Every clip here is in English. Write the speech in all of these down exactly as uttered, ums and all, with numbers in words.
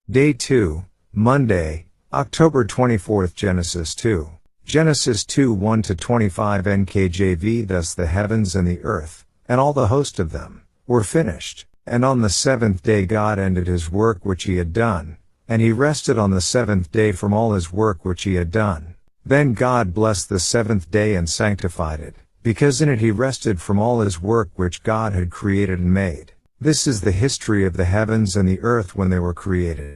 Day two, Monday, October twenty-fourth. Genesis two. Genesis two one to twenty-five N K J V. Thus the heavens and the earth, and all the host of them, were finished. And on the seventh day God ended his work which he had done, and he rested on the seventh day from all his work which he had done. Then God blessed the seventh day and sanctified it, because in it he rested from all his work which God had created and made. This is the history of the heavens and the earth when they were created.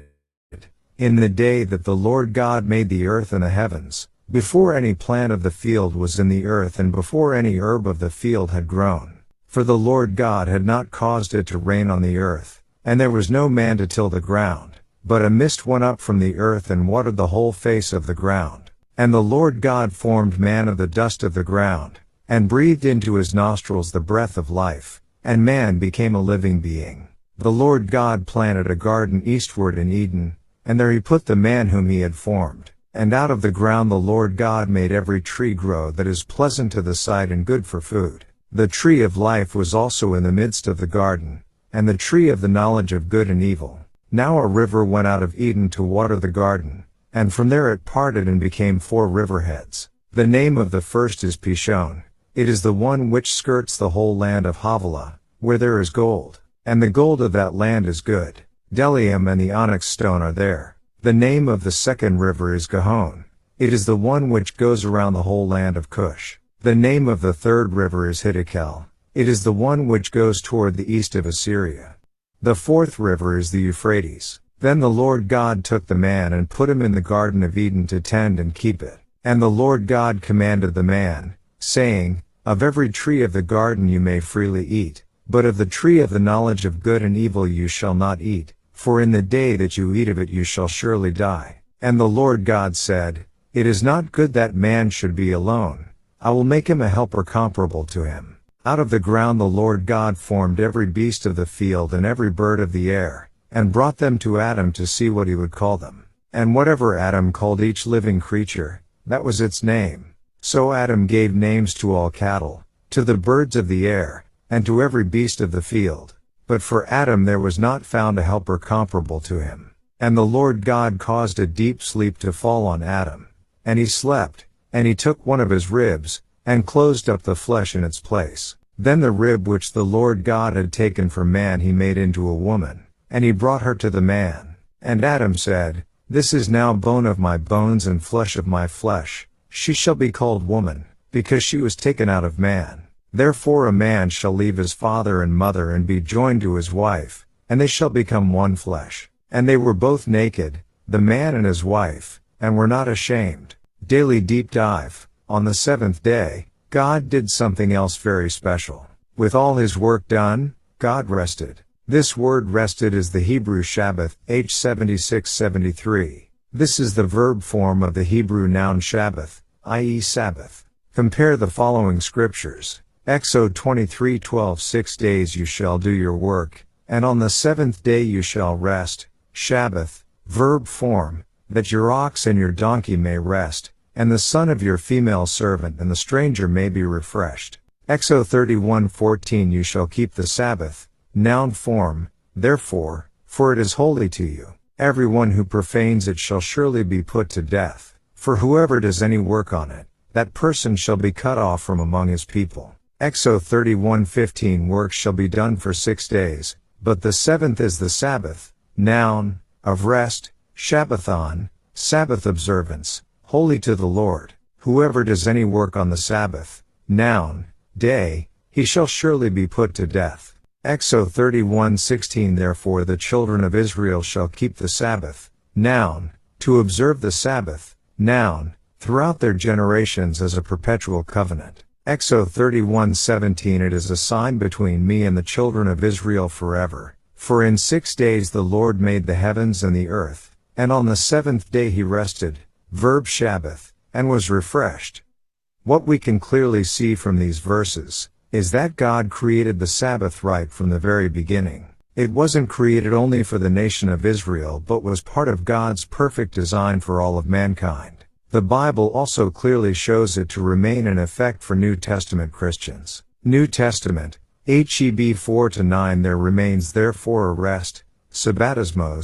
In the day that the Lord God made the earth and the heavens, before any plant of the field was in the earth and before any herb of the field had grown. For the Lord God had not caused it to rain on the earth, and there was no man to till the ground, but a mist went up from the earth and watered the whole face of the ground. And the Lord God formed man of the dust of the ground, and breathed into his nostrils the breath of life, and man became a living being. The Lord God planted a garden eastward in Eden, and there he put the man whom he had formed. And out of the ground the Lord God made every tree grow that is pleasant to the sight and good for food. The tree of life was also in the midst of the garden, and the tree of the knowledge of good and evil. Now a river went out of Eden to water the garden, and from there it parted and became four riverheads. The name of the first is Pishon. It is the one which skirts the whole land of Havilah, where there is gold, and the gold of that land is good. Bdellium and the onyx stone are there. The name of the second river is Gihon. It is the one which goes around the whole land of Cush. The name of the third river is Hiddekel. It is the one which goes toward the east of Assyria. The fourth river is the Euphrates. Then the Lord God took the man and put him in the garden of Eden to tend and keep it. And the Lord God commanded the man, saying, Of every tree of the garden you may freely eat, but of the tree of the knowledge of good and evil you shall not eat, for in the day that you eat of it you shall surely die. And the Lord God said, It is not good that man should be alone. I will make him a helper comparable to him. Out of the ground the Lord God formed every beast of the field and every bird of the air, and brought them to Adam to see what he would call them. And whatever Adam called each living creature, that was its name. So Adam gave names to all cattle, to the birds of the air, and to every beast of the field. But for Adam there was not found a helper comparable to him. And the Lord God caused a deep sleep to fall on Adam. And he slept, and he took one of his ribs, and closed up the flesh in its place. Then the rib which the Lord God had taken from man he made into a woman, and he brought her to the man. And Adam said, This is now bone of my bones and flesh of my flesh. She shall be called woman, because she was taken out of man. Therefore a man shall leave his father and mother and be joined to his wife, and they shall become one flesh. And they were both naked, the man and his wife, and were not ashamed. Daily deep dive. On the seventh day, God did something else very special. With all his work done, God rested. This word rested is the Hebrew Shabbath, H seventy-six seventy-three. This is the verb form of the Hebrew noun Shabbath, that is Sabbath. Compare the following scriptures. Exodus twenty-three twelve Six days you shall do your work, and on the seventh day you shall rest. Shabbath, verb form, that your ox and your donkey may rest, and the son of your female servant and the stranger may be refreshed. Exodus thirty-one fourteen You shall keep the Sabbath, noun form, therefore, for it is holy to you. Everyone who profanes it shall surely be put to death. For whoever does any work on it, that person shall be cut off from among his people. Exodus thirty-one fifteen Work shall be done for six days, but the seventh is the Sabbath, noun, of rest, Shabbathon, Sabbath observance, holy to the Lord. Whoever does any work on the Sabbath, noun, day, he shall surely be put to death. Exodus thirty-one sixteen Therefore the children of Israel shall keep the Sabbath, noun, to observe the Sabbath, noun, throughout their generations as a perpetual covenant. Exodus thirty-one seventeen It is a sign between me and the children of Israel forever. For in six days the Lord made the heavens and the earth, and on the seventh day he rested, verb Shabbath, and was refreshed. What we can clearly see from these verses is that God created the Sabbath right from the very beginning. It wasn't created only for the nation of Israel but was part of God's perfect design for all of mankind. The Bible also clearly shows it to remain in effect for New Testament Christians. New Testament, Heb four to nine There remains therefore a rest, sabbatismos,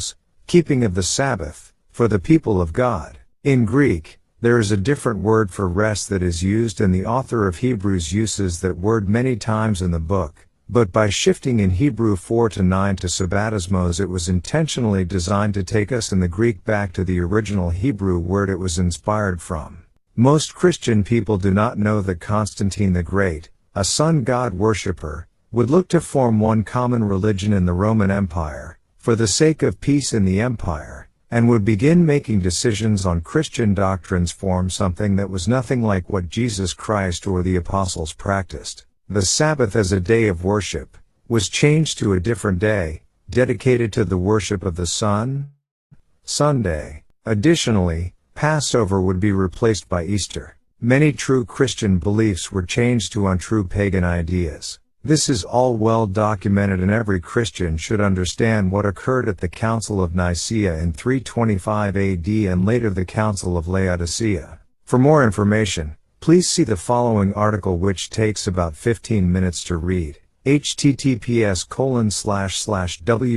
keeping of the Sabbath, for the people of God. In Greek, there is a different word for rest that is used, and the author of Hebrews uses that word many times in the book, but by shifting in Hebrew four to nine to sabbatismos, it was intentionally designed to take us in the Greek back to the original Hebrew word it was inspired from. Most Christian people do not know that Constantine the Great, a sun-god worshipper, would look to form one common religion in the Roman Empire, for the sake of peace in the empire, and would begin making decisions on Christian doctrines form something that was nothing like what Jesus Christ or the apostles practiced. The Sabbath as a day of worship was changed to a different day, dedicated to the worship of the sun, Sunday. Additionally, Passover would be replaced by Easter. Many true Christian beliefs were changed to untrue pagan ideas. This is all well documented, and every Christian should understand what occurred at the Council of Nicaea in three twenty-five A D and later the Council of Laodicea. For more information, please see the following article, which takes about fifteen minutes to read. https colon slash slash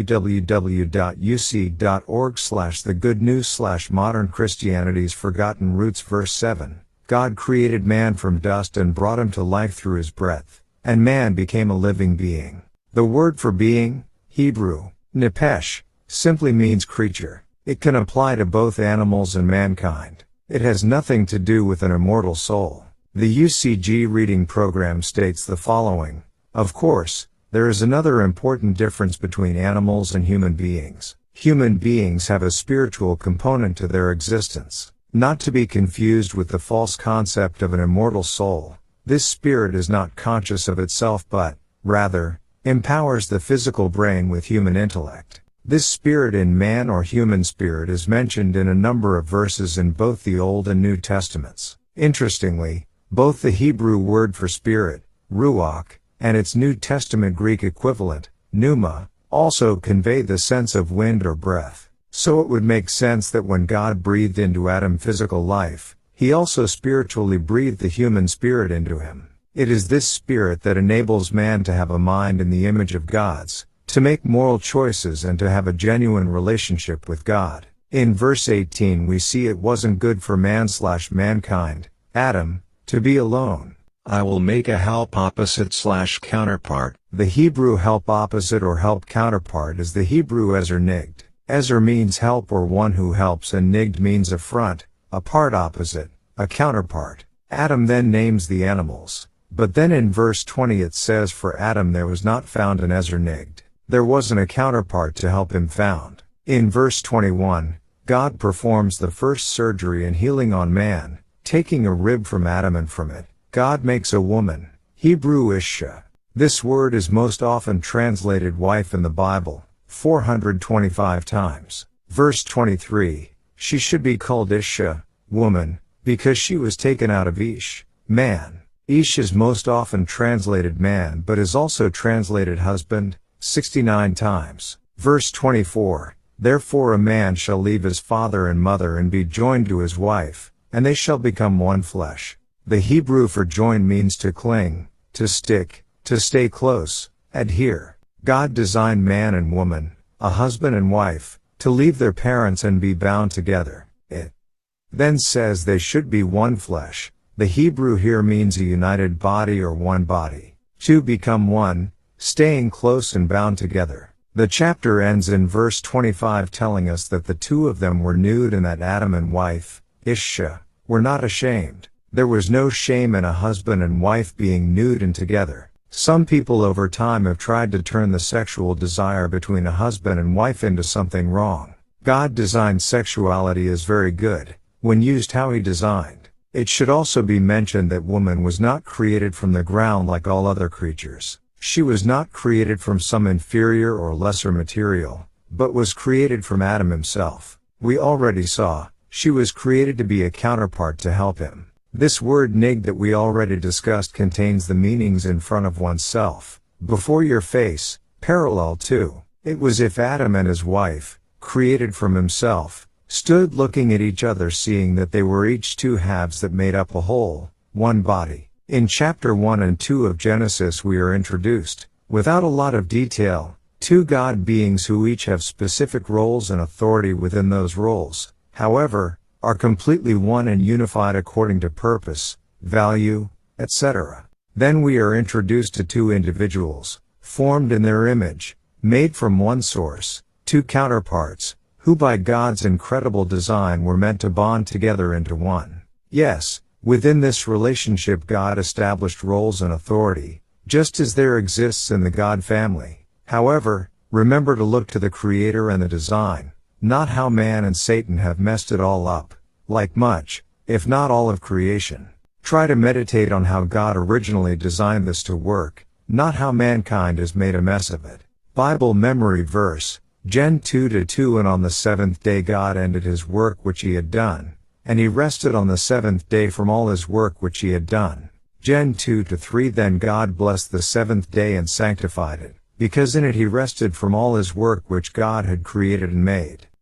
www.uc.org slash the good news slash modern Christianity's forgotten roots. Verse seven. God created man from dust and brought him to life through his breath, and man became a living being. The word for being, Hebrew, nephesh, simply means creature. It can apply to both animals and mankind. It has nothing to do with an immortal soul. The U C G reading program states the following. Of course, there is another important difference between animals and human beings. Human beings have a spiritual component to their existence, not to be confused with the false concept of an immortal soul. This spirit is not conscious of itself but, rather, empowers the physical brain with human intellect. This spirit in man or human spirit is mentioned in a number of verses in both the Old and New Testaments. Interestingly, both the Hebrew word for spirit, ruach, and its New Testament Greek equivalent, pneuma, also convey the sense of wind or breath. So it would make sense that when God breathed into Adam physical life, he also spiritually breathed the human spirit into him. It is this spirit that enables man to have a mind in the image of God's, to make moral choices and to have a genuine relationship with God. In verse eighteen we see it wasn't good for man slash mankind, Adam, to be alone. I will make a help opposite slash counterpart. The Hebrew help opposite or help counterpart is the Hebrew ezer nigd. Ezer means help or one who helps, and nigd means a front, a part opposite, a counterpart. Adam then names the animals. But then in verse twenty it says for Adam there was not found an ezer nigd. There wasn't a counterpart to help him found. In verse twenty-one, God performs the first surgery and healing on man, taking a rib from Adam, and from it, God makes a woman, Hebrew isha. This word is most often translated wife in the Bible, four hundred twenty-five times. Verse twenty-three, she should be called isha, woman, because she was taken out of ish, man. Ish is most often translated man but is also translated husband, sixty-nine times. Verse twenty-four, therefore a man shall leave his father and mother and be joined to his wife, and they shall become one flesh. The Hebrew for join means to cling, to stick, to stay close, adhere. God designed man and woman, a husband and wife, to leave their parents and be bound together. It then says they should be one flesh. The Hebrew here means a united body or one body. To become one, staying close and bound together. The chapter ends in verse twenty-five telling us that the two of them were nude and that Adam and wife, Isha, were not ashamed. There was no shame in a husband and wife being nude and together. Some people over time have tried to turn the sexual desire between a husband and wife into something wrong. God designed sexuality as very good, when used how he designed. It should also be mentioned that woman was not created from the ground like all other creatures. She was not created from some inferior or lesser material, but was created from Adam himself. We already saw, she was created to be a counterpart to help him. This word nig that we already discussed contains the meanings in front of oneself, before your face, parallel to. It was if Adam and his wife, created from himself, stood looking at each other, seeing that they were each two halves that made up a whole, one body. In chapter one and two of Genesis we are introduced, without a lot of detail, Two God beings who each have specific roles and authority within those roles, however, are completely one and unified according to purpose, value, et cetera. Then we are introduced to two individuals, formed in their image, made from one source, two counterparts, who by God's incredible design were meant to bond together into one. Yes, within this relationship God established roles and authority, just as there exists in the God family. However, remember to look to the Creator and the design, not how man and Satan have messed it all up, like much, if not all of creation. Try to meditate on how God originally designed this to work, not how mankind has made a mess of it. Bible memory verse, Gen two to two And on the seventh day God ended his work which he had done, and he rested on the seventh day from all his work which he had done. Gen two to three Then God blessed the seventh day and sanctified it, because in it he rested from all his work which God had created and made.